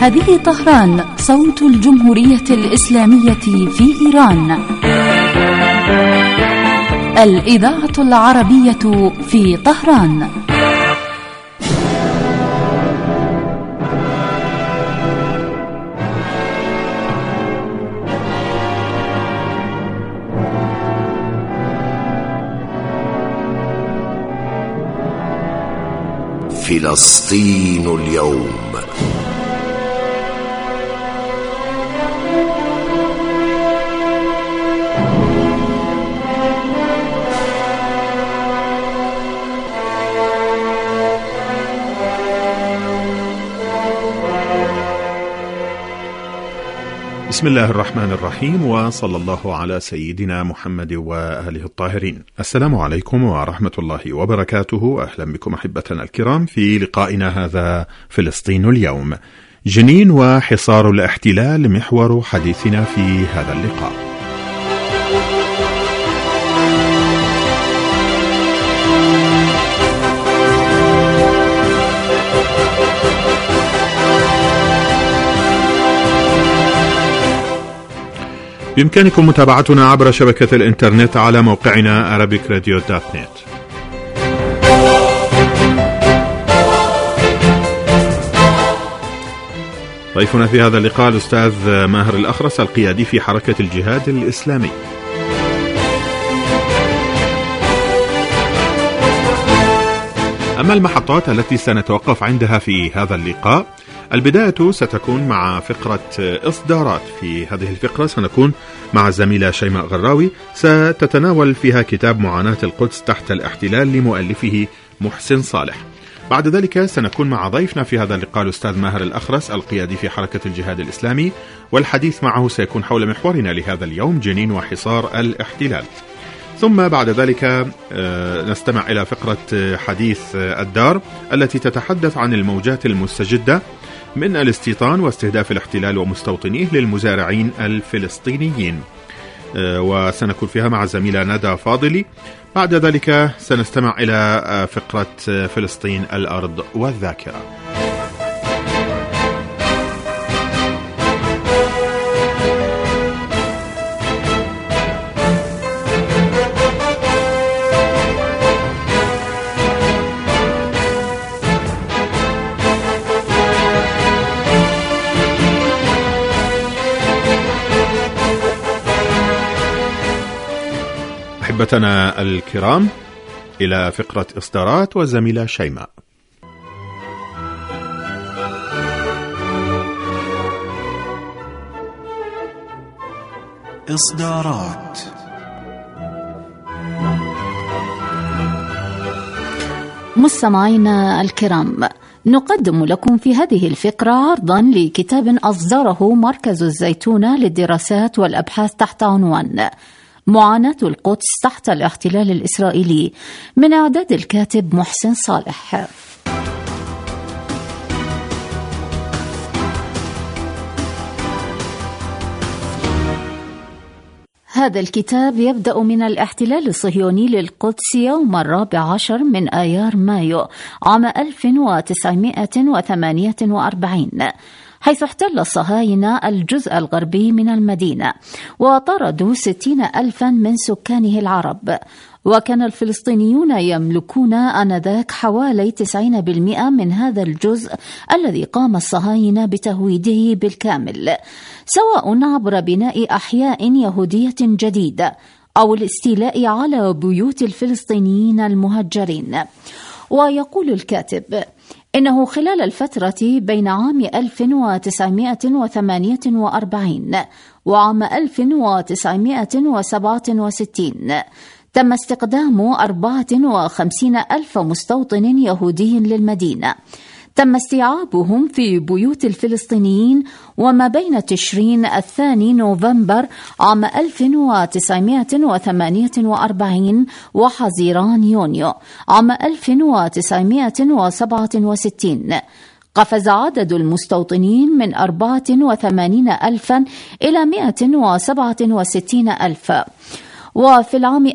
هذه طهران، صوت الجمهورية الإسلامية في إيران. الإذاعة العربية في طهران. فلسطين اليوم. بسم الله الرحمن الرحيم، وصلى الله على سيدنا محمد وآله الطاهرين. السلام عليكم ورحمة الله وبركاته. أهلا بكم أحبتنا الكرام في لقائنا هذا فلسطين اليوم. جنين وحصار الاحتلال محور حديثنا في هذا اللقاء. بإمكانكم متابعتنا عبر شبكة الإنترنت على موقعنا arabicradio.net. ضيفنا في هذا اللقاء الأستاذ ماهر الأخرس، القيادي في حركة الجهاد الإسلامي. أما المحطات التي سنتوقف عندها في هذا اللقاء، البداية ستكون مع فقرة إصدارات. في هذه الفقرة سنكون مع الزميلة شيماء غراوي، ستتناول فيها كتاب معاناة القدس تحت الاحتلال لمؤلفه محسن صالح. بعد ذلك سنكون مع ضيفنا في هذا اللقاء الأستاذ ماهر الأخرس، القيادي في حركة الجهاد الإسلامي، والحديث معه سيكون حول محورنا لهذا اليوم، جنين وحصار الاحتلال. ثم بعد ذلك نستمع إلى فقرة حديث الدار التي تتحدث عن الموجات المستجدة من الاستيطان واستهداف الاحتلال ومستوطنيه للمزارعين الفلسطينيين، وسنكون فيها مع الزميلة ندى فاضلي. بعد ذلك سنستمع إلى فقرة فلسطين الأرض والذاكرة. أحبتنا الكرام، إلى فقرة إصدارات والزميلة شيماء. إصدارات. مستمعينا الكرام، نقدم لكم في هذه الفقرة عرضا لكتاب أصدره مركز الزيتونة للدراسات والأبحاث تحت عنوان معاناة القدس تحت الاحتلال الإسرائيلي، من إعداد الكاتب محسن صالح. هذا الكتاب يبدأ من الاحتلال الصهيوني للقدس يوم 14 من آيار مايو عام 1948، حيث احتل الصهاينة الجزء الغربي من المدينة وطردوا 60,000 من سكانه العرب. وكان الفلسطينيون يملكون آنذاك حوالي 90% من هذا الجزء الذي قام الصهاينة بتهويده بالكامل، سواء عبر بناء أحياء يهودية جديدة أو الاستيلاء على بيوت الفلسطينيين المهجرين. ويقول الكاتب إنه خلال الفترة بين عام 1948 وعام 1967 تم استخدام 54,000 مستوطن يهودي للمدينة، تم استيعابهم في بيوت الفلسطينيين، وما بين تشرين الثاني نوفمبر عام 1948 وحزيران يونيو عام 1967 قفز عدد المستوطنين من 84,000 إلى 167,000. وفي العام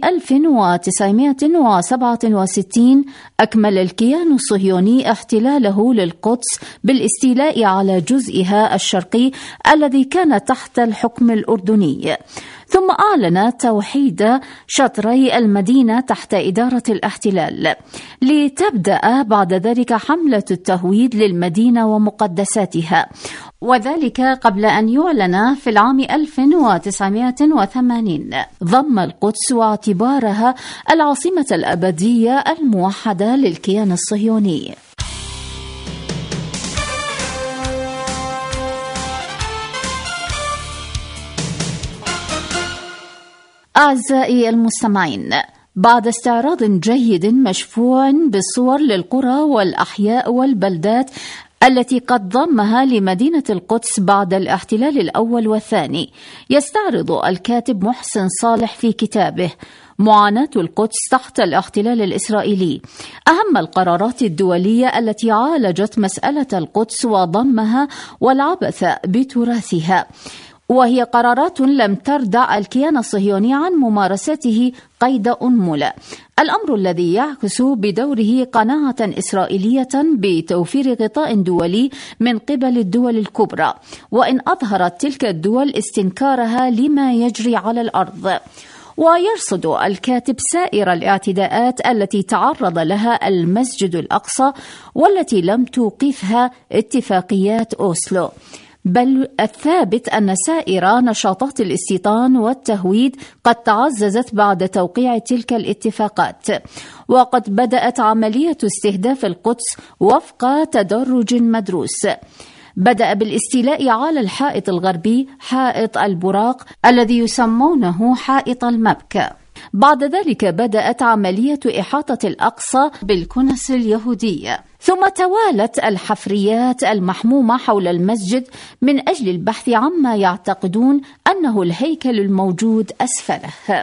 1967 أكمل الكيان الصهيوني احتلاله للقدس بالاستيلاء على جزئها الشرقي الذي كان تحت الحكم الأردني، ثم أعلن توحيد شطري المدينة تحت إدارة الاحتلال، لتبدأ بعد ذلك حملة التهويد للمدينة ومقدساتها، وذلك قبل أن يعلن في العام 1980 ضم القدس واعتبارها العاصمة الأبدية الموحدة للكيان الصهيوني. أعزائي المستمعين، بعد استعراض جيد مشفوع بالصور للقرى والأحياء والبلدات التي قد ضمها لمدينة القدس بعد الاحتلال الأول والثاني، يستعرض الكاتب محسن صالح في كتابه معاناة القدس تحت الاحتلال الإسرائيلي أهم القرارات الدولية التي عالجت مسألة القدس وضمها والعبث بتراثها، وهي قرارات لم تردع الكيان الصهيوني عن ممارسته قيد أنملة، الأمر الذي يعكس بدوره قناعة إسرائيلية بتوفير غطاء دولي من قبل الدول الكبرى، وإن أظهرت تلك الدول استنكارها لما يجري على الأرض. ويرصد الكاتب سائر الاعتداءات التي تعرض لها المسجد الأقصى والتي لم توقفها اتفاقيات أوسلو، بل الثابت أن سائر نشاطات الاستيطان والتهويد قد تعززت بعد توقيع تلك الاتفاقات، وقد بدأت عملية استهداف القدس وفق تدرج مدروس. بدأ بالاستيلاء على الحائط الغربي، حائط البراق الذي يسمونه حائط المبكى. بعد ذلك بدأت عملية إحاطة الأقصى بالكنس اليهودية، ثم توالت الحفريات المحمومة حول المسجد من أجل البحث عما يعتقدون أنه الهيكل الموجود أسفله.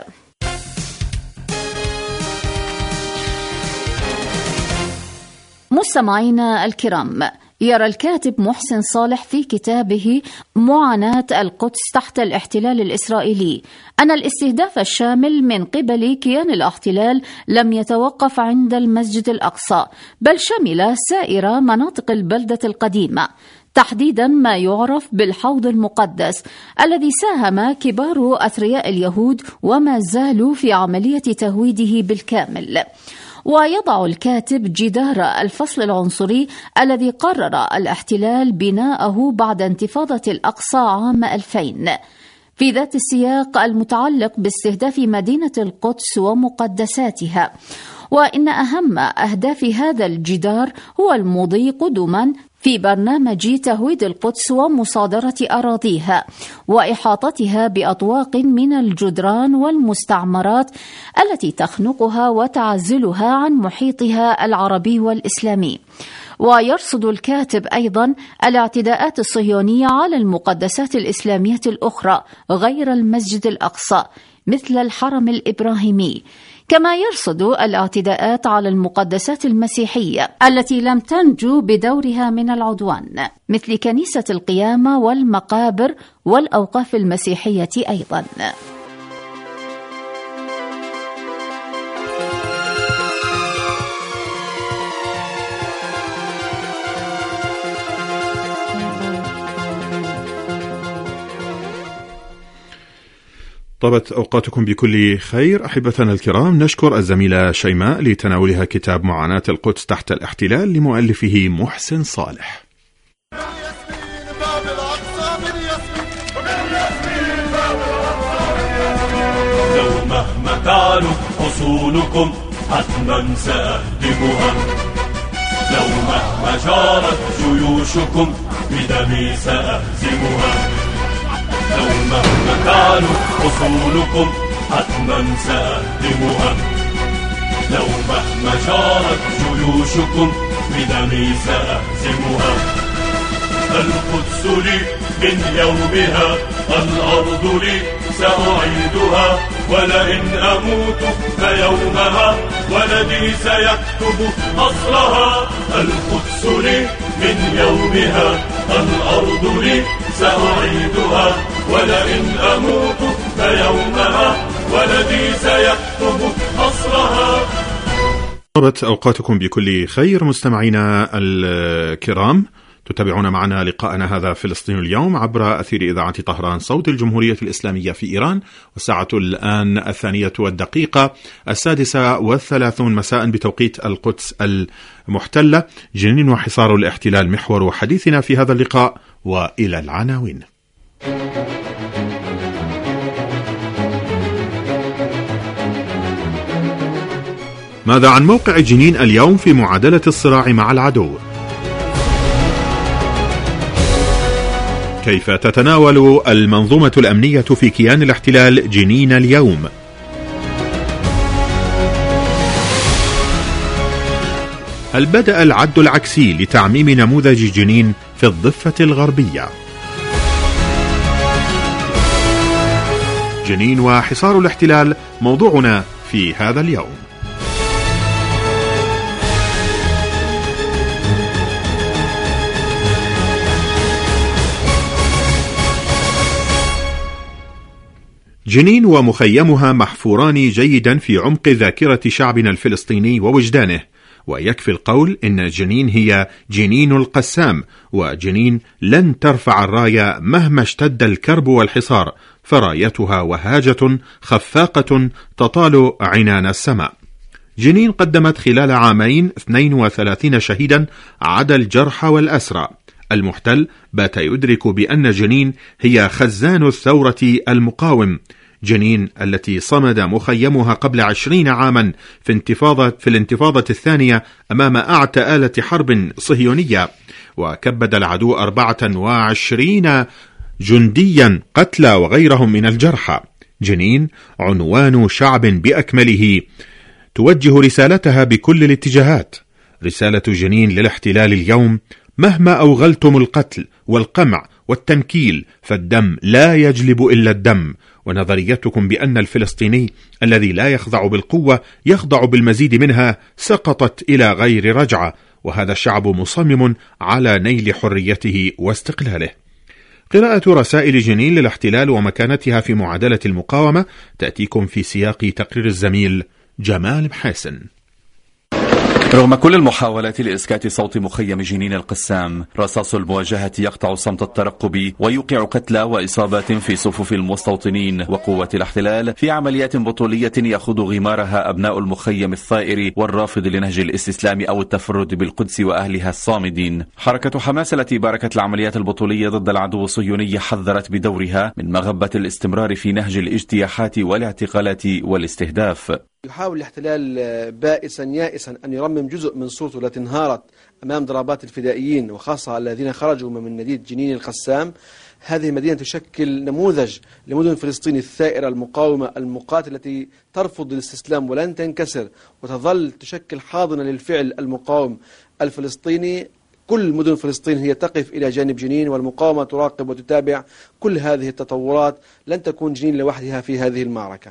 مستمعينا الكرام، يرى الكاتب محسن صالح في كتابه معاناة القدس تحت الاحتلال الإسرائيلي أن الاستهداف الشامل من قبل كيان الاحتلال لم يتوقف عند المسجد الأقصى، بل شمل سائر مناطق البلدة القديمة، تحديدا ما يعرف بالحوض المقدس الذي ساهم كبار أثرياء اليهود وما زالوا في عملية تهويده بالكامل. ويضع الكاتب جدار الفصل العنصري الذي قرر الاحتلال بناءه بعد انتفاضة الأقصى عام 2000 في ذات السياق المتعلق باستهداف مدينة القدس ومقدساتها، وإن أهم أهداف هذا الجدار هو المضي قدما في برنامج تهويد القدس ومصادرة أراضيها وإحاطتها بأطواق من الجدران والمستعمرات التي تخنقها وتعزلها عن محيطها العربي والإسلامي. ويرصد الكاتب أيضا الاعتداءات الصهيونية على المقدسات الإسلامية الأخرى غير المسجد الأقصى مثل الحرم الإبراهيمي، كما يرصد الاعتداءات على المقدسات المسيحية التي لم تنجو بدورها من العدوان مثل كنيسة القيامة والمقابر والأوقاف المسيحية أيضا. طابت أوقاتكم بكل خير. أحبتنا الكرام، نشكر الزميلة شيماء لتناولها كتاب معاناة القدس تحت الاحتلال لمؤلفه محسن صالح. لو مهما تعلو حصونكم حتما سأهدمها، لو مهما جارت جيوشكم بدمي سأهزمها، لو مهما تعلو حصونكم حتما سأهدمها، لو مهما جارت جيوشكم بدمي سأهزمها. القدس لي من يومها، الأرض لي سأعيدها، ولئن أموت فيومها ولدي سيكتب أصلها. القدس لي من يومها، الأرض لي سأعيدها، ولئن أموت فيومها ولدي سيكتب نصرها. طابت أوقاتكم بكل خير مستمعينا الكرام، تتابعون معنا لقاءنا هذا فلسطين اليوم عبر أثير إذاعة طهران صوت الجمهورية الإسلامية في إيران، والساعة الآن 2:36 مساء بتوقيت القدس المحتلة. جنين وحصار الاحتلال محور حديثنا في هذا اللقاء، وإلى العناوين. ماذا عن موقع جنين اليوم في معادلة الصراع مع العدو؟ كيف تتناول المنظومة الأمنية في كيان الاحتلال جنين اليوم؟ هل بدأ العد العكسي لتعميم نموذج جنين في الضفة الغربية؟ جنين وحصار الاحتلال موضوعنا في هذا اليوم. جنين ومخيمها محفوران جيدا في عمق ذاكرة شعبنا الفلسطيني ووجدانه، ويكفي القول إن جنين هي جنين القسام، وجنين لن ترفع الراية مهما اشتد الكرب والحصار، فرايتها وهاجة خفاقة تطال عنان السماء. جنين قدمت خلال عامين 32 شهيدا عدا الجرحى والأسرى. المحتل بات يدرك بأن جنين هي خزان الثورة المقاوم. جنين التي صمد مخيمها قبل 20 عاما في الانتفاضة الثانية أمام أعتى آلة حرب صهيونية، وكبد العدو 24 جنديا قتلى وغيرهم من الجرحى. جنين عنوان شعب بأكمله توجه رسالتها بكل الاتجاهات. رسالة جنين للاحتلال اليوم: مهما أوغلتم القتل والقمع والتنكيل فالدم لا يجلب إلا الدم. ونظريتكم بأن الفلسطيني الذي لا يخضع بالقوة يخضع بالمزيد منها سقطت إلى غير رجعة، وهذا الشعب مصمم على نيل حريته واستقلاله. قراءة رسائل جنين للاحتلال ومكانتها في معادلة المقاومة تأتيكم في سياق تقرير الزميل جمال محاسن. رغم كل المحاولات لإسكات صوت مخيم جنين القسام، رصاص المواجهة يقطع صمت الترقب ويوقع قتلى وإصابات في صفوف المستوطنين وقوة الاحتلال في عمليات بطولية يأخذ غمارها أبناء المخيم الثائر والرافض لنهج الاستسلام أو التفرد بالقدس وأهلها الصامدين. حركة حماس التي باركت العمليات البطولية ضد العدو الصهيوني حذرت بدورها من مغبة الاستمرار في نهج الاجتياحات والاعتقالات والاستهداف. يحاول الاحتلال بائسا يائسا أن يرمم جزء من صورته التي انهارت أمام ضربات الفدائيين، وخاصة الذين خرجوا من مدينة جنين القسام. هذه المدينة تشكل نموذج لمدن فلسطين الثائرة المقاومة المقاتلة التي ترفض الاستسلام ولن تنكسر، وتظل تشكل حاضنة للفعل المقاوم الفلسطيني. كل مدن فلسطين هي تقف إلى جانب جنين، والمقاومة تراقب وتتابع كل هذه التطورات. لن تكون جنين لوحدها في هذه المعركة.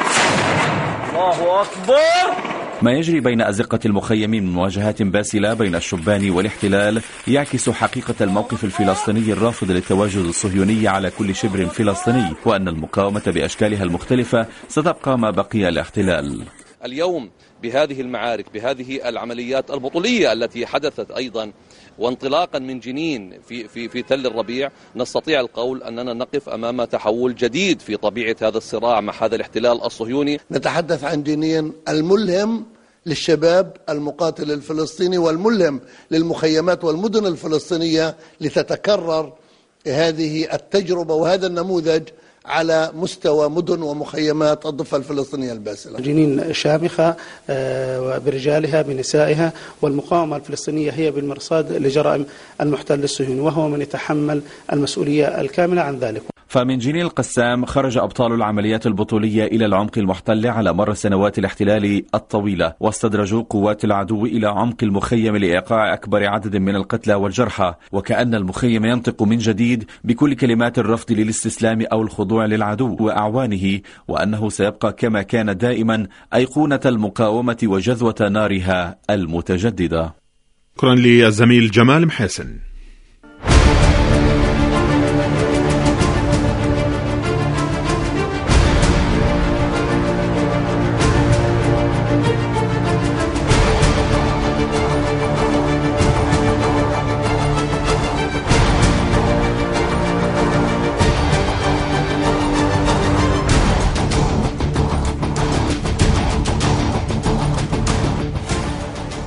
الله أكبر! ما يجري بين أزقة المخيم من مواجهات باسلة بين الشبان والاحتلال يعكس حقيقة الموقف الفلسطيني الرافض للتواجد الصهيوني على كل شبر فلسطيني، وأن المقاومة بأشكالها المختلفة ستبقى ما بقي الاحتلال. اليوم بهذه المعارك، بهذه العمليات البطولية التي حدثت أيضا وانطلاقا من جنين في تل الربيع، نستطيع القول أننا نقف أمام تحول جديد في طبيعة هذا الصراع مع هذا الاحتلال الصهيوني. نتحدث عن جنين الملهم للشباب المقاتل الفلسطيني والملهم للمخيمات والمدن الفلسطينية لتتكرر هذه التجربة وهذا النموذج على مستوى مدن ومخيمات الضفة الفلسطينية الباسلة. جنين شامخة برجالها بنسائها، والمقاومة الفلسطينية هي بالمرصاد لجرائم المحتل الصهيوني، وهو من يتحمل المسؤولية الكاملة عن ذلك. فمن جنين القسام خرج أبطال العمليات البطولية إلى العمق المحتل على مر سنوات الاحتلال الطويلة، واستدرجوا قوات العدو إلى عمق المخيم لإيقاع أكبر عدد من القتلى والجرحى، وكأن المخيم ينطق من جديد بكل كلمات الرفض للاستسلام أو الخضوع للعدو وأعوانه، وأنه سيبقى كما كان دائما أيقونة المقاومة وجذوة نارها المتجددة. شكرا للزميل جمال محاسن.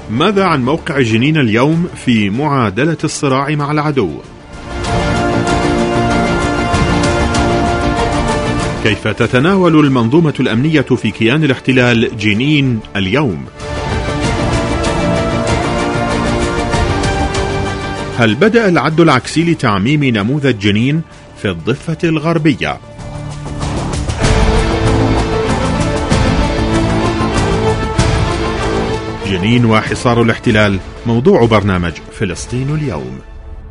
ماذا عن موقع جنين اليوم في معادلة الصراع مع العدو؟ كيف تتناول المنظومة الأمنية في كيان الاحتلال جنين اليوم؟ هل بدأ العد العكسي لتعميم نموذج جنين في الضفة الغربية؟ جنين وحصار الاحتلال موضوع برنامج فلسطين اليوم.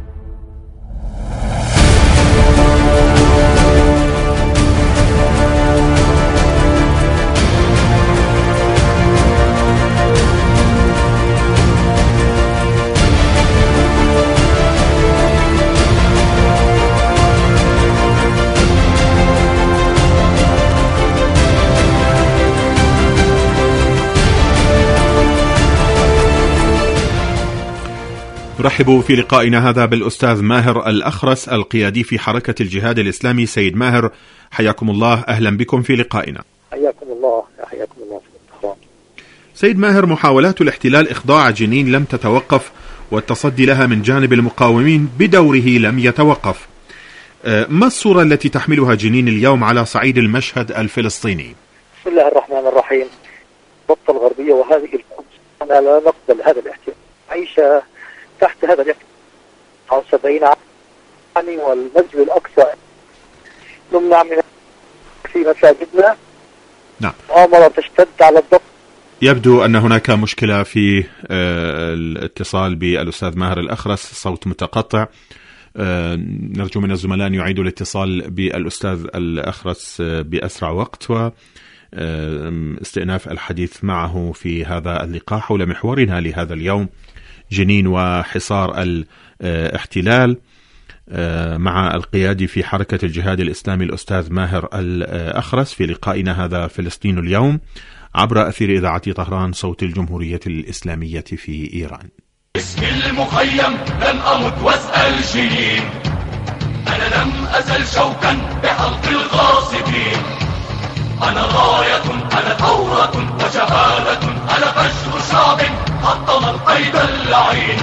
نرحب في لقائنا هذا بالأستاذ ماهر الأخرس القيادي في حركة الجهاد الإسلامي. سيد ماهر، حياكم الله، أهلا بكم في لقائنا. حياكم الله. حياكم الله. سيد ماهر، محاولات الاحتلال إخضاع جنين لم تتوقف، والتصدي لها من جانب المقاومين بدوره لم يتوقف. ما الصورة التي تحملها جنين اليوم على صعيد المشهد الفلسطيني؟ بسم الله الرحمن الرحيم. الضفة الغربية وهذه القدس أنا لا نقبل هذا الاحتلال. عيشة تحت هذا الاحتلال 70 عام، والمسجد الأقصى نمنع من في مساجدنا. نعم. مؤامرة تشتد على الضفة. يبدو أن هناك مشكلة في الاتصال بالأستاذ ماهر الأخرس، صوت متقطع. نرجو من الزملاء أن يعيدوا الاتصال بالأستاذ الأخرس بأسرع وقت، واستئناف الحديث معه في هذا اللقاء حول محورنا لهذا اليوم، جنين وحصار الاحتلال، مع القيادي في حركة الجهاد الإسلامي الأستاذ ماهر الأخرس في لقائنا هذا فلسطين اليوم عبر أثير إذاعة طهران صوت الجمهورية الإسلامية في إيران. اسم المخيم لن أمت واسأل جنين، أنا لم أزل شوكا بحلق الغاصبين، أنا راية، أنا ثورة وشهادة، أنا فجر شعب حطم القيد اللعين.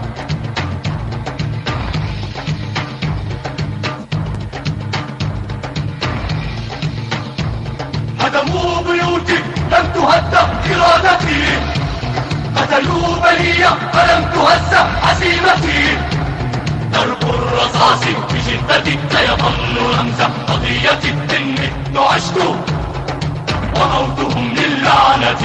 هدموا بيوتي لم تهدأ إرادتي، قتلوا بنية فلم تهزأ عزيمتي، درب الرصاص بشدة سيظل رمز قضية إن عشت وموتهم للعنة.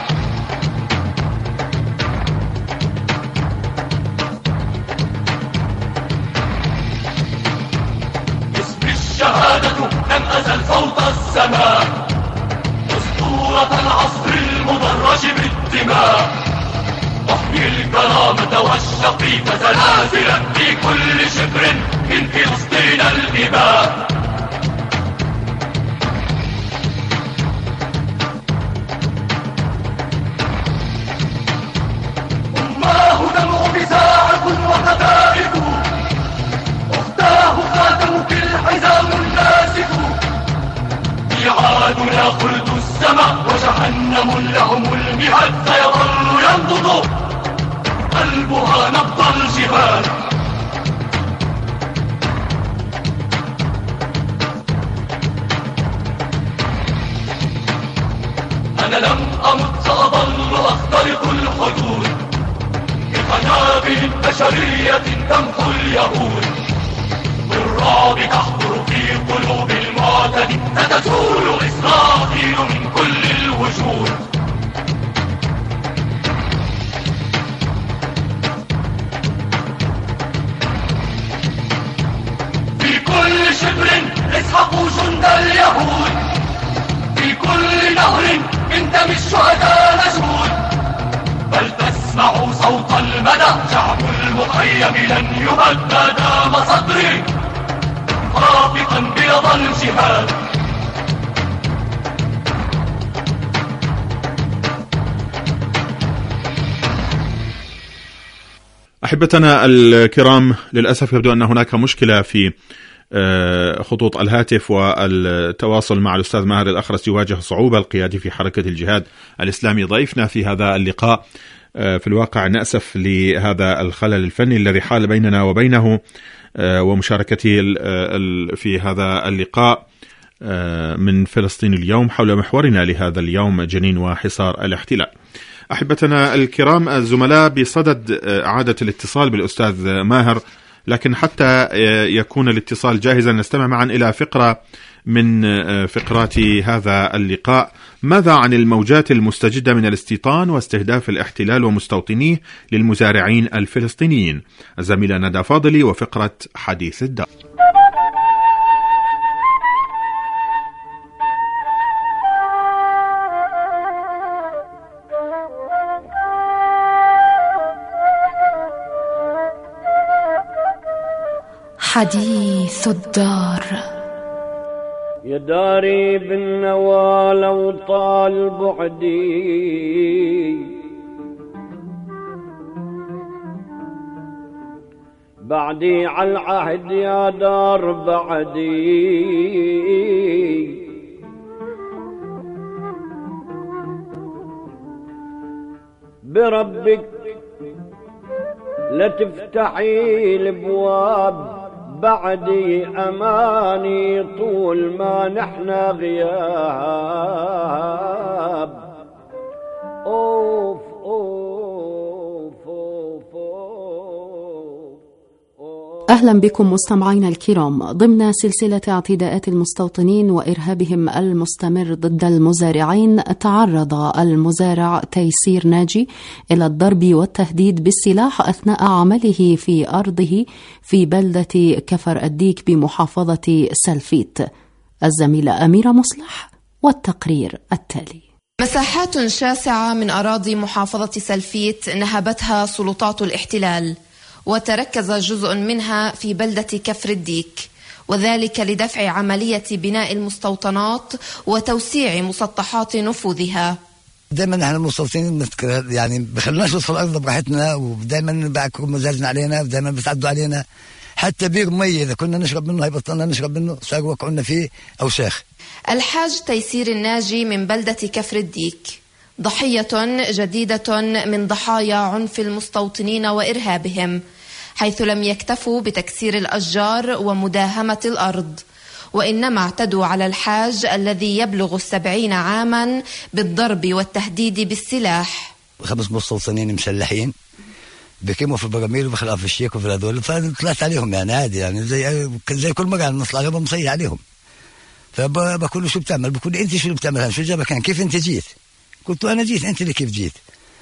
اسم الشهادة لم أزل فوق السماء، أسطورة العصر المدرج بالدماء، أحيي الكرامة والشقيق زلازلا في كل شبر من فلسطين الإباء. أماه دمع بزاعق وقذائف، أختاه خاتمك الحزام الناسف، ميعادنا خلد السماء وجهنم لهم المهاد، سيظل ينبض قلبها نبض الجهاد. أنا لم أمت سأظل أخترق الحدود بقنابل بشرية تمحو اليهود، بالرعب تحضر في قلوب المعتد، ستزول إسرائيل من كل الوجود. في كل شبر اسحقوا جند اليهود، في كل نهر من دم الشهداء نجود، بل تسمعوا صوت المدى، شعب المخيم لن يهدى دام صدري رافقا بيض الجهاد. أحبتنا الكرام، للأسف يبدو أن هناك مشكلة في خطوط الهاتف، والتواصل مع الأستاذ ماهر الأخرس يواجه صعوبة. القيادي في حركة الجهاد الإسلامي ضيفنا في هذا اللقاء. في الواقع نأسف لهذا الخلل الفني الذي حال بيننا وبينه ومشاركته في هذا اللقاء من فلسطين اليوم حول محورنا لهذا اليوم جنين وحصار الاحتلال. أحبتنا الكرام، الزملاء بصدد إعادة الاتصال بالأستاذ ماهر، لكن حتى يكون الاتصال جاهزا نستمع معا إلى فقرة من فقرات هذا اللقاء. ماذا عن الموجات المستجدة من الاستيطان واستهداف الاحتلال ومستوطنيه للمزارعين الفلسطينيين؟ الزميلة ندى فاضلي وفقرة حديث الدار. حديث الدار. يا داري بالنوى لو طال بعدي، بعدي على العهد يا دار بعدي، بربك لا تفتحي الابواب بعدي أماني طول ما نحنا غياب. أوف أوف أوف أوف. أهلا بكم مستمعينا الكرام ضمن سلسلة اعتداءات المستوطنين وإرهابهم المستمر ضد المزارعين. تعرض المزارع تيسير ناجي إلى الضرب والتهديد بالسلاح أثناء عمله في أرضه في بلدة كفر الديك بمحافظة سلفيت. الزميلة أميرة مصلح والتقرير التالي. مساحات شاسعة من أراضي محافظة سلفيت نهبتها سلطات الاحتلال، وتركز جزء منها في بلدة كفر الديك، وذلك لدفع عملية بناء المستوطنات وتوسيع مسطحات نفوذها. دائما نحن المستوطنين يعني بخلناش ندخل الأرض براحتنا، ودائما بيعكروا مزاجنا علينا، ودائما بيتعدوا علينا. حتى بير مية إذا كنا نشرب منه هيبطلنا نشرب منه، صار وقعنا فيه أوساخ. الحاج تيسير الناجي من بلدة كفر الديك ضحية جديدة من ضحايا عنف المستوطنين وإرهابهم، حيث لم يكتفوا بتكسير الأشجار ومداهمة الأرض، وإنما اعتدوا على الحاج الذي يبلغ 70 عاما بالضرب والتهديد بالسلاح. 5 مستوطنين مسلحين بيقيموا في البراميل وبخلقوا في الشيك وفي هذول، فطلعت عليهم يعني عادي، يعني زي كل مرة نطلع عليهم مصيح عليهم. فبقول له شو بتعمل؟ بقول انت شو بتعمل؟ شو جابك؟ كان كيف انت جيت؟ قلت له انا جيت، انت اللي كيف جيت؟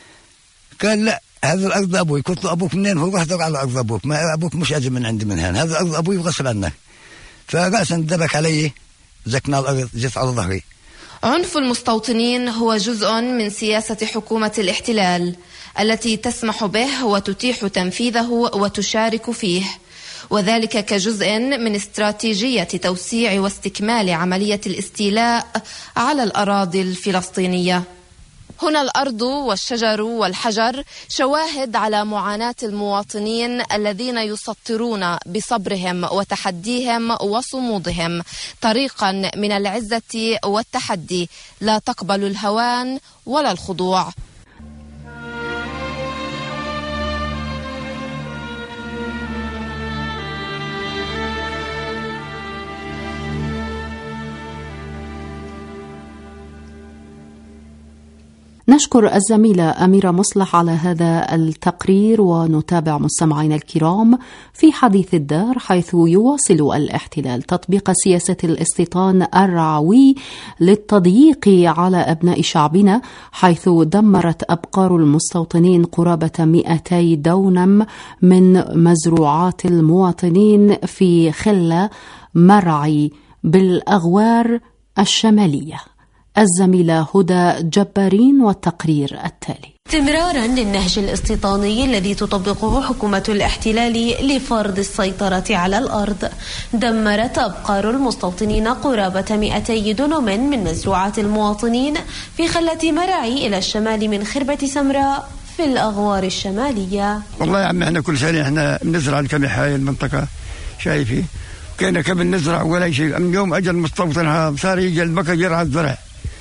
قال لا هذا الارض ابوي. قلت له ابوك منين؟ هو روح دور على ارض ابوك، ما ابوك مش اجي من عندي من هون، هذا ارض ابوي وغصب عنك. فراسا دبك علي، زكنا الارض، جيت على ظهري. عنف المستوطنين هو جزء من سياسة حكومة الاحتلال التي تسمح به وتتيح تنفيذه وتشارك فيه، وذلك كجزء من استراتيجية توسيع واستكمال عملية الاستيلاء على الأراضي الفلسطينية. هنا الأرض والشجر والحجر شواهد على معاناة المواطنين الذين يسطرون بصبرهم وتحديهم وصمودهم طريقا من العزة والتحدي لا تقبل الهوان ولا الخضوع. نشكر الزميلة أميرة مصلح على هذا التقرير، ونتابع مستمعينا الكرام في حديث الدار، حيث يواصل الاحتلال تطبيق سياسة الاستيطان الرعوي للتضييق على أبناء شعبنا، حيث دمرت أبقار المستوطنين قرابة 200 دونم من مزروعات المواطنين في خلة مرعي بالأغوار الشمالية. الزميلة هدى جبارين والتقرير التالي. استمرارا للنهج الاستيطاني الذي تطبقه حكومة الاحتلال لفرض السيطرة على الأرض، دمرت أبقار المستوطنين قرابة 200 دونم من مزروعات المواطنين في خلة مرعي إلى الشمال من خربة سمراء في الأغوار الشمالية. والله يا عمي احنا كل سنة احنا بنزرع كم هاي المنطقة شايفي كنا كم نزرع ولا شيء. من يوم أجل المستوطن صار يجي البقر يرعى الزرع،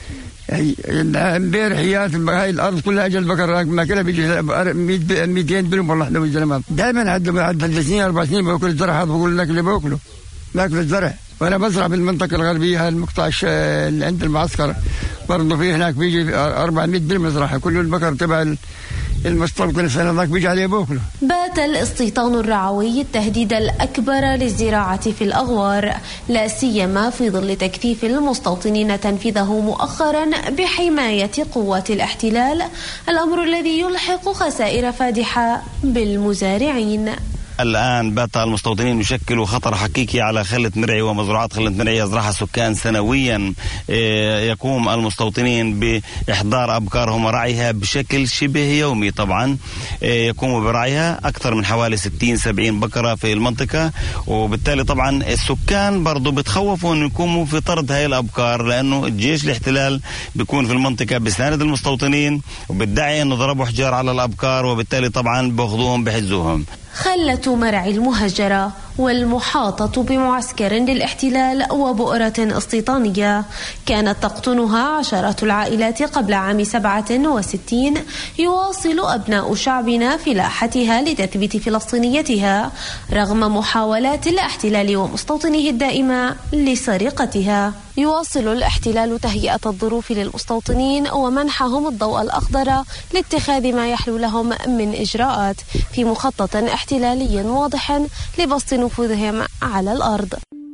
امبارح هاي الارض كلها اجى البقر ما كلها بيجي 200 دلم والله احنا والزلمات دائما عد 3 سنين 4 سنين باكل الزرع. هذا بقول لك اللي باكله ناكل الزرع. وانا بزرع بالمنطقه الغربيه المقطع اللي عند المعسكر برضه في هناك بيجي 400 دلم مزرعه. كل البقر تبع المستوطن السنه ذاك بيجي عليه باكله. بات الاستيطان الرعوي التهديد الأكبر للزراعة في الأغوار، لا سيما في ظل تكثيف المستوطنين تنفيذه مؤخرا بحماية قوات الاحتلال، الأمر الذي يلحق خسائر فادحة بالمزارعين. الآن بات المستوطنين يشكلوا خطر حقيقي على خلة مرعي ومزروعات خلة مرعي يزرعها سكان سنويا. يقوم المستوطنين بإحضار أبقارهم ورعيها بشكل شبه يومي. طبعا يقوموا برعيها أكثر من حوالي 60-70 بقرة في المنطقة، وبالتالي طبعا السكان برضو بتخوفوا أن يقوموا في طرد هاي الأبقار، لأنه الجيش الاحتلال بيكون في المنطقة بساند المستوطنين وبيدعي أنه ضربوا حجار على الأبقار، وبالتالي طبعا بأخذوهم بحجزوهم. خلة مرعي المهجرة والمحاطة بمعسكر للاحتلال وبؤرة استيطانية كانت تقطنها عشرات العائلات قبل عام 67. يواصل أبناء شعبنا فلاحتها لتثبيت فلسطينيتها رغم محاولات الاحتلال ومستوطنيه الدائمة لسرقتها. يواصل الاحتلال تهيئة الظروف للمستوطنين ومنحهم الضوء الأخضر لاتخاذ ما يحلو لهم من إجراءات في مخطط احتلالي واضح لبسط نفوذهم على الأرض.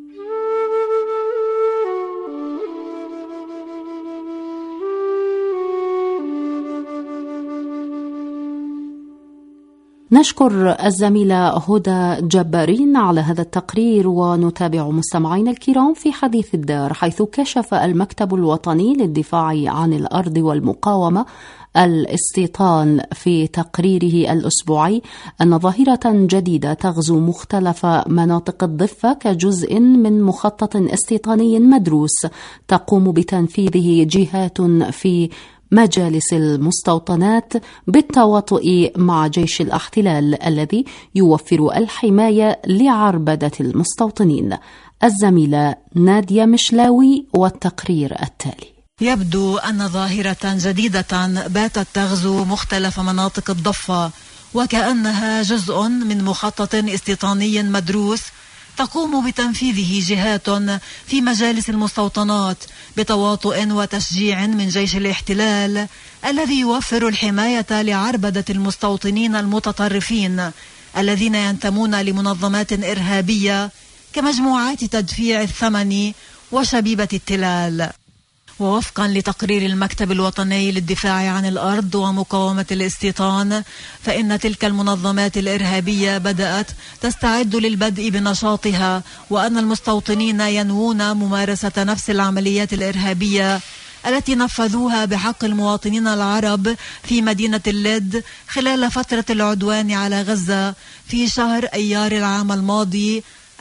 نشكر الزميلة هدى جبارين على هذا التقرير، ونتابع مستمعينا الكرام في حديث الدار، حيث كشف المكتب الوطني للدفاع عن الأرض والمقاومة الاستيطان في تقريره الأسبوعي أن ظاهرة جديدة تغزو مختلف مناطق الضفة كجزء من مخطط استيطاني مدروس تقوم بتنفيذه جهات في مجالس المستوطنات بالتواطؤ مع جيش الاحتلال الذي يوفر الحماية لعربدة المستوطنين. الزميلة نادية مشلاوي والتقرير التالي. يبدو أن ظاهرة جديدة باتت تغزو مختلف مناطق الضفة، وكأنها جزء من مخطط استيطاني مدروس تقوم بتنفيذه جهات في مجالس المستوطنات بتواطؤ وتشجيع من جيش الاحتلال الذي يوفر الحماية لعربدة المستوطنين المتطرفين الذين ينتمون لمنظمات إرهابية كمجموعات تدفيع الثمن وشبيبة التلال. ووفقا لتقرير المكتب الوطني للدفاع عن الأرض ومقاومة الاستيطان، فإن تلك المنظمات الإرهابية بدأت تستعد للبدء بنشاطها، وأن المستوطنين ينوون ممارسة نفس العمليات الإرهابية التي نفذوها بحق المواطنين العرب في مدينة اللد خلال فترة العدوان على غزة في شهر أيار العام الماضي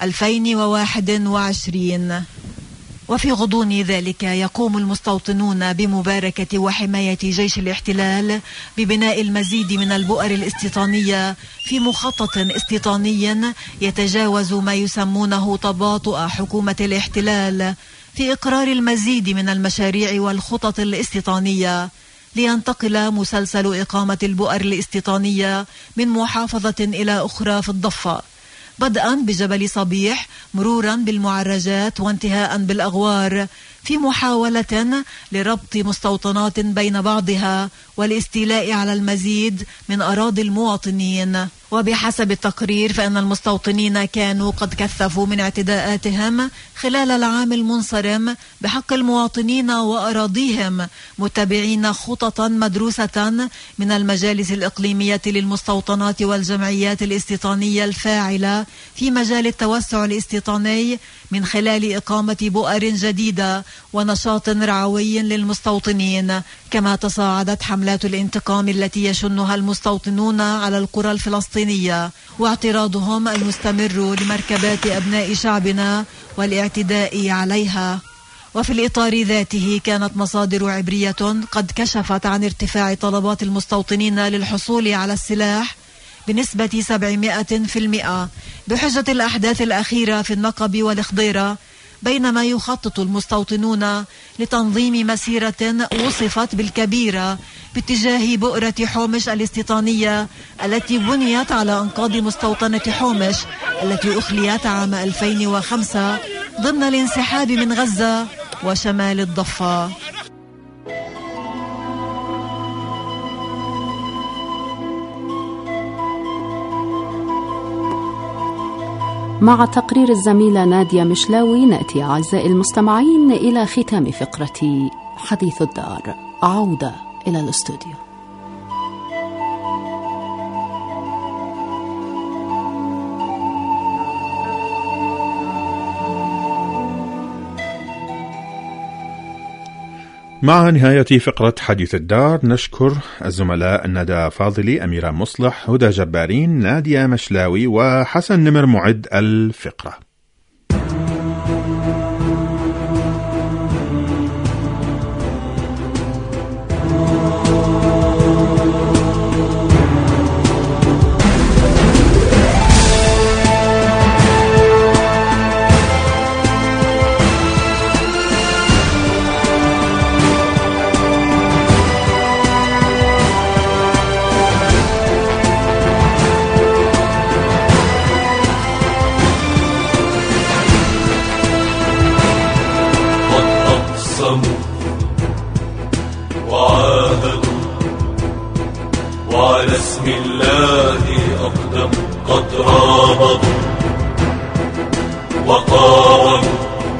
2021. وفي غضون ذلك يقوم المستوطنون بمباركة وحماية جيش الاحتلال ببناء المزيد من البؤر الاستيطانية في مخطط استيطاني يتجاوز ما يسمونه تباطؤ حكومة الاحتلال في إقرار المزيد من المشاريع والخطط الاستيطانية، لينتقل مسلسل إقامة البؤر الاستيطانية من محافظة إلى أخرى في الضفة، بدءا بجبل صبيح مرورا بالمعرجات وانتهاء بالأغوار، في محاولة لربط مستوطنات بين بعضها والاستيلاء على المزيد من أراضي المواطنين. وبحسب التقرير فإن المستوطنين كانوا قد كثفوا من اعتداءاتهم خلال العام المنصرم بحق المواطنين وأراضيهم، متبعين خططا مدروسة من المجالس الإقليمية للمستوطنات والجمعيات الاستيطانية الفاعلة في مجال التوسع الاستيطاني من خلال إقامة بؤر جديدة ونشاط رعوي للمستوطنين. كما تصاعدت حملات الانتقام التي يشنها المستوطنون على القرى الفلسطينية واعتراضهم المستمر لمركبات أبناء شعبنا والاعتداء عليها. وفي الإطار ذاته كانت مصادر عبرية قد كشفت عن ارتفاع طلبات المستوطنين للحصول على السلاح بنسبة 700% بحجة الأحداث الأخيرة في النقب والخضيرة، بينما يخطط المستوطنون لتنظيم مسيرة وصفت بالكبيرة باتجاه بؤرة حومش الاستيطانية التي بنيت على أنقاض مستوطنة حومش التي أخليت عام 2005 ضمن الانسحاب من غزة وشمال الضفة. مع تقرير الزميلة نادية مشلاوي نأتي أعزائي المستمعين إلى ختام فقرة حديث الدار. عودة إلى الاستوديو. مع نهاية فقرة حديث الدار نشكر الزملاء ندى فاضلي، أميرة مصلح، هدى جبارين، نادية مشلاوي وحسن نمر معد الفقرة. وعلى اسم الله أقدم قد رابطوا وقاوموا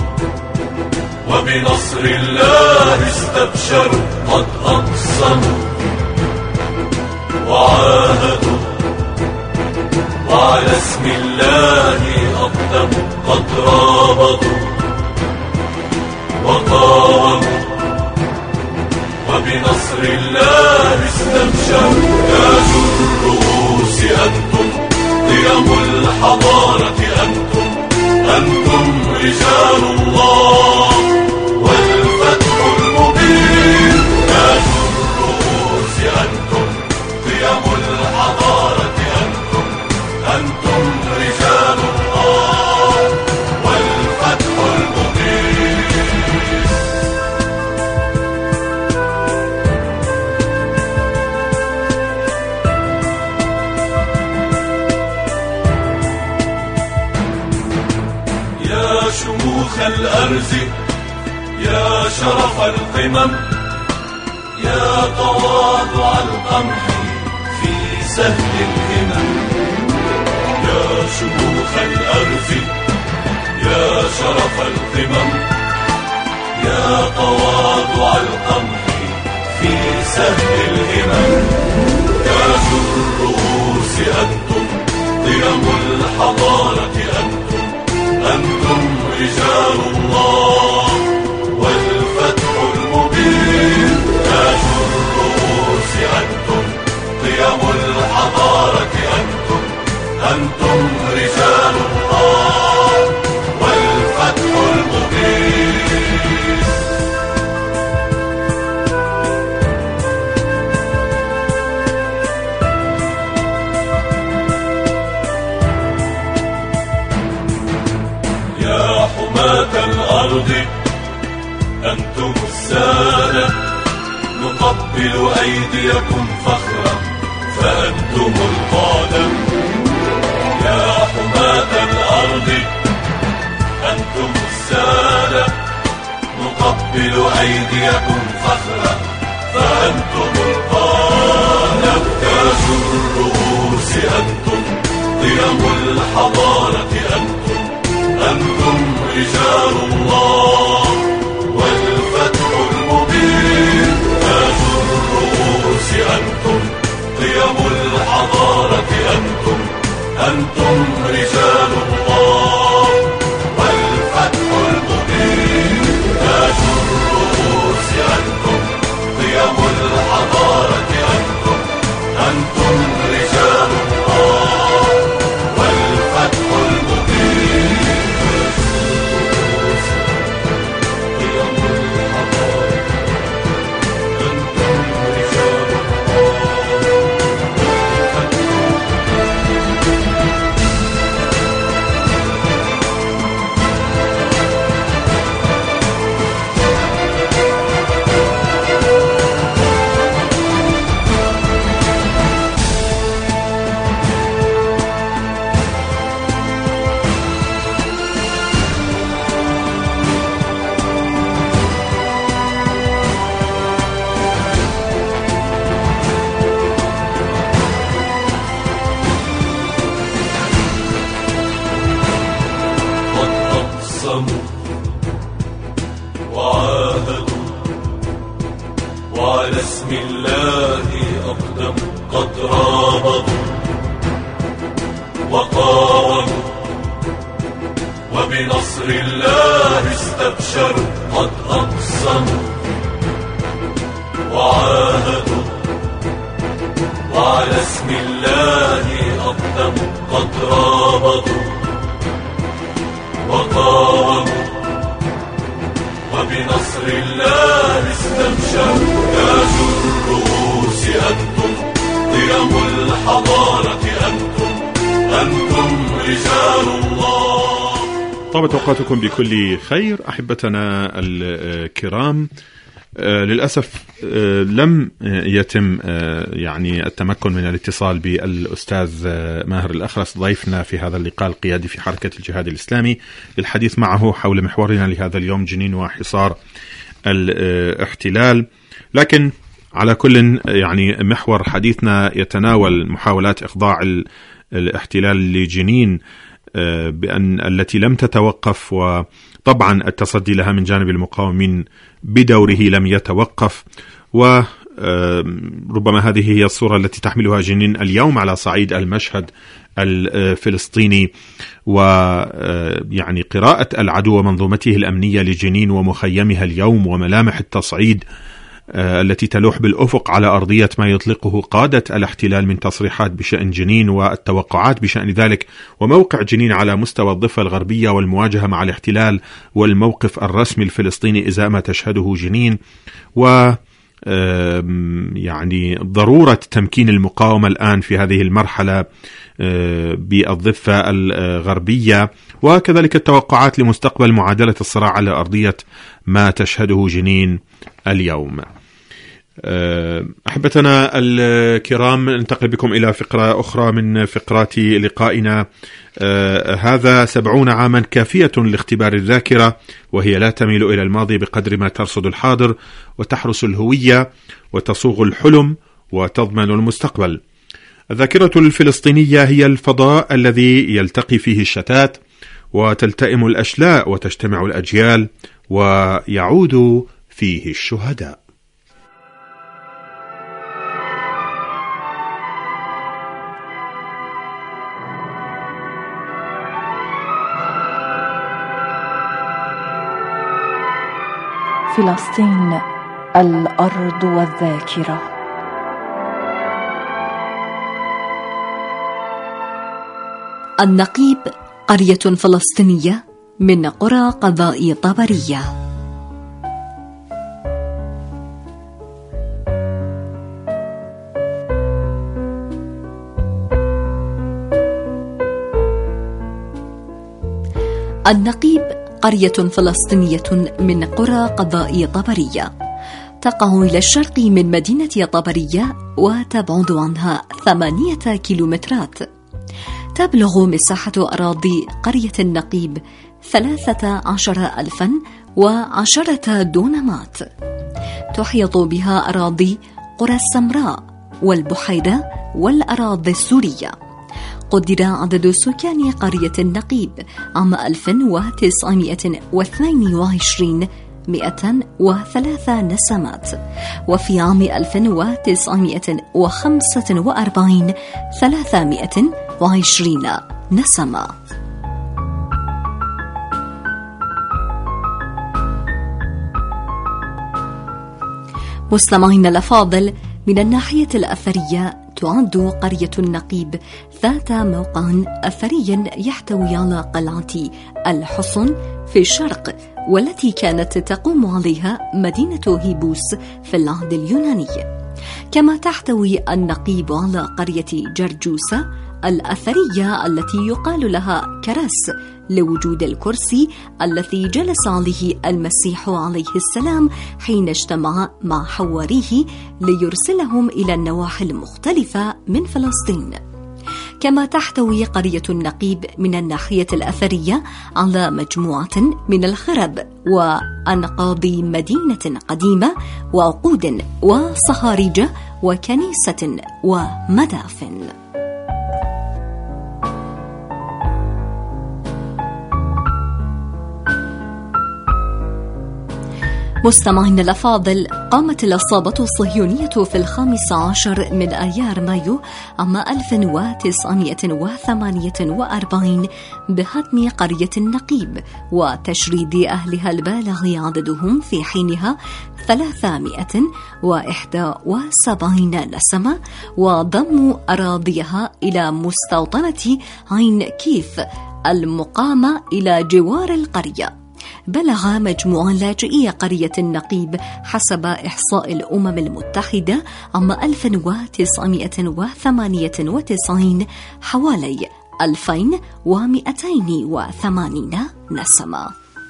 وبنصر الله استبشروا قد أقسموا وعاهدوا وعلى اسم الله أقدم قد رابطوا وقاوموا وبنصر الله استبشروا. تاج الرؤوس أنتم، قيم الحضارة أنتم رجال الله والفتح المبين. تاج الرؤوس أنتم، قيم الحضارة أنتم رجال الله والفتح المبين. شموخ الأرز يا شرف القمم، يا تواضع القمح في سهل الهمم. يا شموخ الأرز يا شرف القمم، يا تواضع القمح في سهل الهمم. تاج الرؤوس أنتم، قيم الحضارة أنتم رجال الله والفتح المبين. تاج الرؤوس أنتم، قيم الحضارة أنتم رجال الله والفتح المبين. حماة الأرض أنتم السادة، نقبل أيديكم فخرا فأنتم القادة. يا حماة الأرض أنتم السادة، نقبل أيديكم فخرا فأنتم القادة. تاج الرؤوس أنتم، قيم الحضارة أنتم رجال الله والفتح المبين. تاج الرؤوس أنتم، قيم الحضارة أنتم رجال الله والفتح المبين. تاج الرؤوس أنتم، قيم الحضارة أنتم رجال الله والفتح المبين. وبنصر الله استبشروا قد أقسموا وعاهدوا وعلى اسم الله أقدموا قد رابطوا وقاوموا وبنصر الله استبشروا. تاج الرؤوس أنتم قيم الحضارة أنتم رجال الله. طابت أوقاتكم بكل خير أحبتنا الكرام. للأسف لم يتم يعني التمكن من الاتصال بالأستاذ ماهر الأخرس ضيفنا في هذا اللقاء القيادي في حركة الجهاد الإسلامي للحديث معه حول محورنا لهذا اليوم، جنين وحصار الاحتلال. لكن على كل يعني محور حديثنا يتناول محاولات إخضاع الاحتلال لجنين بأن التي لم تتوقف، وطبعا التصدي لها من جانب المقاومين بدوره لم يتوقف، وربما هذه هي الصورة التي تحملها جنين اليوم على صعيد المشهد الفلسطيني، ويعني قراءة العدو ومنظومته الأمنية لجنين ومخيمها اليوم وملامح التصعيد التي تلوح بالأفق على أرضية ما يطلقه قادة الاحتلال من تصريحات بشأن جنين والتوقعات بشأن ذلك، وموقع جنين على مستوى الضفة الغربية والمواجهة مع الاحتلال والموقف الرسمي الفلسطيني إزاء ما تشهده جنين، و يعني ضرورة تمكين المقاومة الآن في هذه المرحلة بالضفة الغربية، وكذلك التوقعات لمستقبل معادلة الصراع على أرضية ما تشهده جنين اليوم. أحبتنا الكرام، ننتقل بكم إلى فقرة أخرى من فقرات لقائنا هذا. 70 عاما كافية لاختبار الذاكرة، وهي لا تميل إلى الماضي بقدر ما ترصد الحاضر وتحرس الهوية وتصوغ الحلم وتضمن المستقبل. الذاكرة الفلسطينية هي الفضاء الذي يلتقي فيه الشتات وتلتئم الأشلاء وتجتمع الأجيال ويعود فيه الشهداء. فلسطين الأرض والذاكرة. النقيب قرية فلسطينية من قرى قضاء طبرية. النقيب قرية فلسطينية من قرى قضاء طبرية، تقع إلى الشرق من مدينة طبرية وتبعد عنها 8 كيلومترات. تبلغ مساحة أراضي قرية النقيب 13,010 دونمات. تحيط بها أراضي قرى السمراء والبحيرة والأراضي السورية. قدر عدد سكان قرية النقيب عام 1922 103 نسمات، وفي عام 1945 320 نسمة. مستمعين الأفاضل، من الناحية الأثرية تعد قرية النقيب ذات موقع أثري يحتوي على قلعة الحصن في الشرق، والتي كانت تقوم عليها مدينة هيبوس في العهد اليوناني. كما تحتوي النقيب على قرية جرجوسة الأثرية التي يقال لها كرس لوجود الكرسي الذي جلس عليه المسيح عليه السلام حين اجتمع مع حواريه ليرسلهم إلى النواحي المختلفة من فلسطين. كما تحتوي قرية النقيب من الناحية الأثرية على مجموعة من الخرب وأنقاض مدينة قديمة وعقود وصهاريج وكنيسة ومدافن. مستمعينا الأفاضل، قامت العصابة الصهيونية في 15 من أيار مايو عام 1948 بهدم قرية النقيب وتشريد أهلها البالغ عددهم في حينها 371 نسمة، وضم أراضيها إلى مستوطنة عين كيف المقامة إلى جوار القرية. بلغ مجموع لاجئي قرية النقيب حسب إحصاء الأمم المتحدة عام 1998 حوالي 2280 نسمة.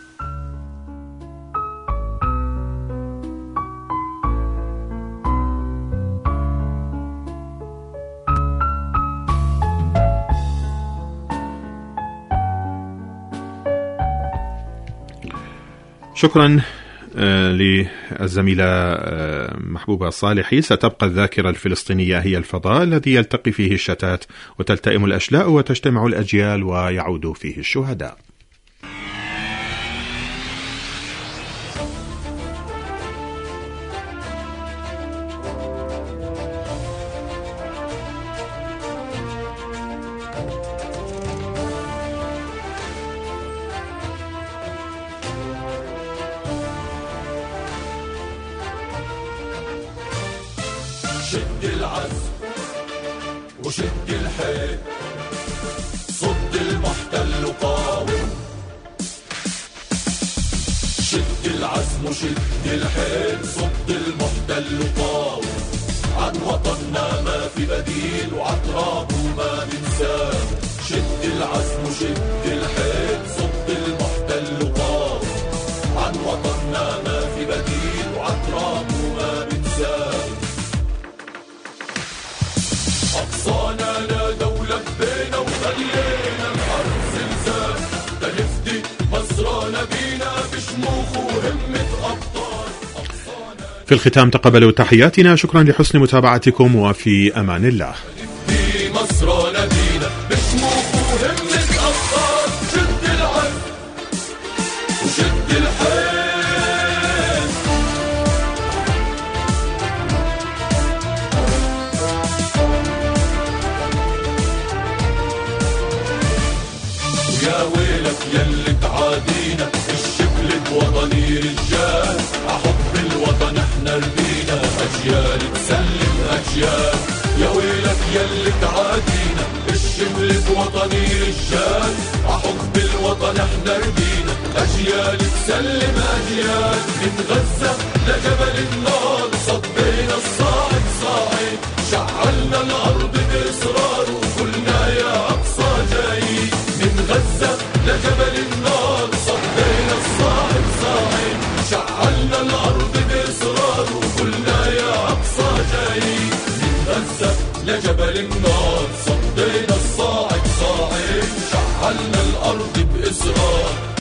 شكرا للزميلة محبوبة صالحي. ستبقى الذاكرة الفلسطينية هي الفضاء الذي يلتقي فيه الشتات وتلتئم الأشلاء وتجتمع الأجيال ويعود فيه الشهداء. شد العزم وشد الحيل، صد المحتل وقاوم. شد العزم وشد الحيل، صد المحتل وقاوم. عن وطننا ما في بديل وعن ترابه ما ننساه. شد العزم وشد الحيل، صد المحتل وقاوم. عن وطننا ما في بديل وعن ترابه ما ننساه. أقصانا نادوا لبينا وخلينا الأرض زلزال. تنفدي مصرانا بينا بشموخ وهمة أبطال. في الختام تقبلوا تحياتنا، شكرا لحسن متابعتكم وفي أمان الله. تنفدي مصرانا بينا بشموخ وهمة أبطال. شد العزم وشد الحيل. يا ويلك يلي تعادينا، الشبل بوطني رجال. عحب الوطن احنا رمينا، أجيال تسلم أجيال. يا ويلك يلي تعادينا، الشبل بوطني رجال. عحب الوطن احنا رمينا، أجيال تسلم أجيال. من غزة لجبل النار صدينا الصاعد صاعد. شعلنا الأرض بإصرار وقلنا يا أقصى جاي. من غزة لجبل النار صدينا الصاعد صاعد. شعلنا الأرض بإصرار وقلنا يا أقصى جاي. من غزة لجبل النار صدينا الصاعد صاعد. شعلنا الأرض بإصرار